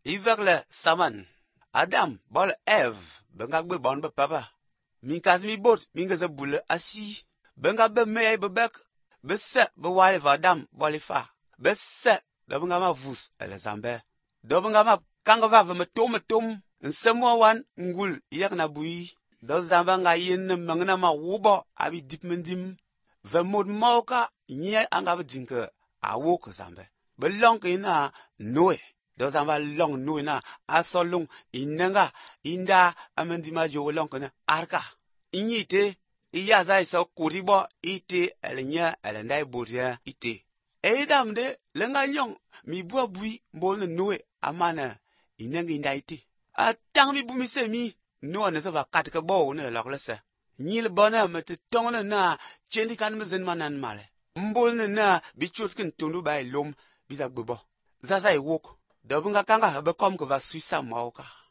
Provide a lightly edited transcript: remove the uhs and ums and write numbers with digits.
Ivekle saman. Adam bol Eve benga gbe bon be papa. Min kas mi bot min gaza bule asi. Benga be me be bek. Be se be wale va Adam bolifa. Be se do benga ma vus ele zambe. Do benga ma kanga va me tom. Nsemwa wan ngul yak na bui. Do zamba nga yin mangna ma wubo abi dip mendim. Ve mod mauka nye anga be dinke a wok zambe. Be long ina noe. Do zamba long noe na asolung inenga inda amendima jo long kana arka. Inyite iya za iso kuribo ite elenya elendai bodia ite. Edam de lenga nyong mi bua bui mbol noe amana inenga inda ite. A tang mi bumi se mi no ne so va kat ke bo ne la klese. Nyil bona mete tong na chendi kan me zen manan male. Mbol ne na bi chot kin tundu bai lom bisa gbo. Zaza e wok. Dobunga kanga be kom ko va suisa mauka.